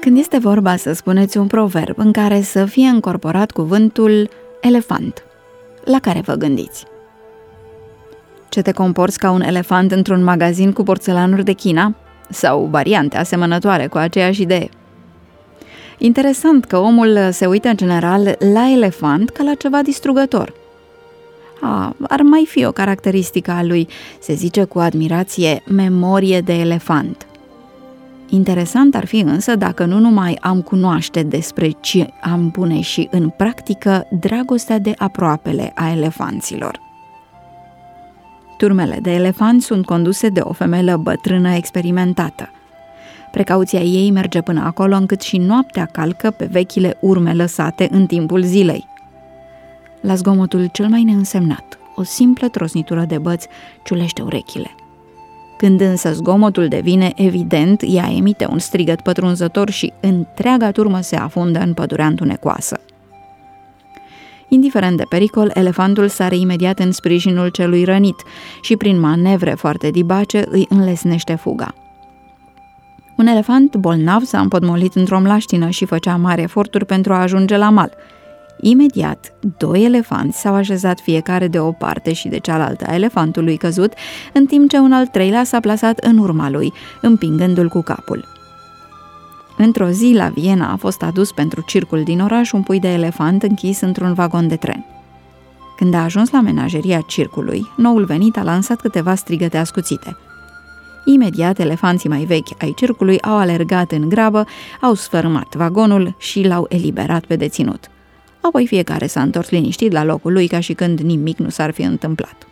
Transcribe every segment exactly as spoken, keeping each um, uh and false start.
Când este vorba să spuneți un proverb în care să fie încorporat cuvântul elefant, la care vă gândiți? Ce te comporți ca un elefant într-un magazin cu porțelanuri de China? Sau variante asemănătoare cu aceeași idee? Interesant că omul se uită în general la elefant ca la ceva distrugător. A, ar mai fi o caracteristică a lui, se zice cu admirație, memorie de elefant. Interesant ar fi însă dacă nu numai am cunoaște despre ce am pune și în practică dragostea de aproapele a elefanților. Turmele de elefanți sunt conduse de o femelă bătrână experimentată. Precauția ei merge până acolo încât și noaptea calcă pe vechile urme lăsate în timpul zilei. La zgomotul cel mai neînsemnat, o simplă trosnitură de băți ciulește urechile. Când însă zgomotul devine evident, ea emite un strigăt pătrunzător și întreaga turmă se afundă în pădurea întunecoasă. Indiferent de pericol, elefantul sare imediat în sprijinul celui rănit și prin manevre foarte dibace îi înlesnește fuga. Un elefant bolnav s-a împotmolit într-o mlaștină și făcea mari eforturi pentru a ajunge la mal. Imediat, doi elefanți s-au așezat fiecare de o parte și de cealaltă a elefantului căzut, în timp ce un al treilea s-a plasat în urma lui, împingându-l cu capul. Într-o zi, la Viena, a fost adus pentru circul din oraș un pui de elefant închis într-un vagon de tren. Când a ajuns la menajeria circului, noul venit a lansat câteva strigăte ascuțite. Imediat, elefanții mai vechi ai circului au alergat în grabă, au sfărâmat vagonul și l-au eliberat pe deținut. Apoi fiecare s-a întors liniștit la locul lui ca și când nimic nu s-ar fi întâmplat.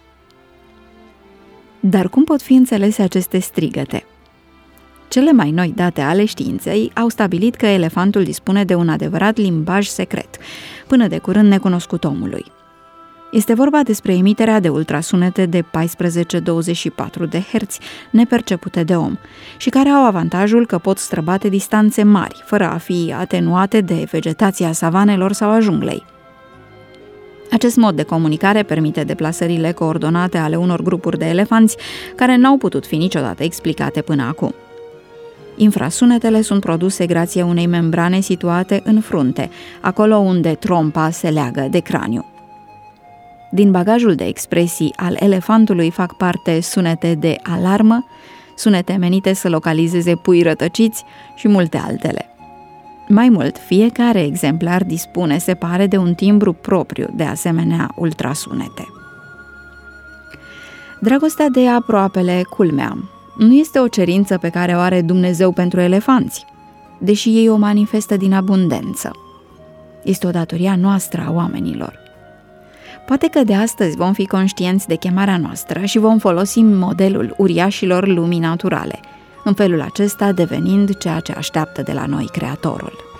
Dar cum pot fi înțelese aceste strigăte? Cele mai noi date ale științei au stabilit că elefantul dispune de un adevărat limbaj secret, până de curând necunoscut omului. Este vorba despre emiterea de ultrasunete de paisprezece douăzeci și patru de herți, nepercepute de om, și care au avantajul că pot străbate distanțe mari, fără a fi atenuate de vegetația savanelor sau a junglei. Acest mod de comunicare permite deplasările coordonate ale unor grupuri de elefanți care n-au putut fi niciodată explicate până acum. Infrasunetele sunt produse grație unei membrane situate în frunte, acolo unde trompa se leagă de craniu. Din bagajul de expresii al elefantului fac parte sunete de alarmă, sunete menite să localizeze pui rătăciți și multe altele. Mai mult, fiecare exemplar dispune, se pare, de un timbru propriu de asemenea ultrasunete. Dragostea de aproapele, culmea, nu este o cerință pe care o are Dumnezeu pentru elefanți, deși ei o manifestă din abundență. Este o datorie a noastră, a oamenilor. Poate că de astăzi vom fi conștienți de chemarea noastră și vom folosi modelul uriașilor lumii naturale, în felul acesta devenind ceea ce așteaptă de la noi Creatorul.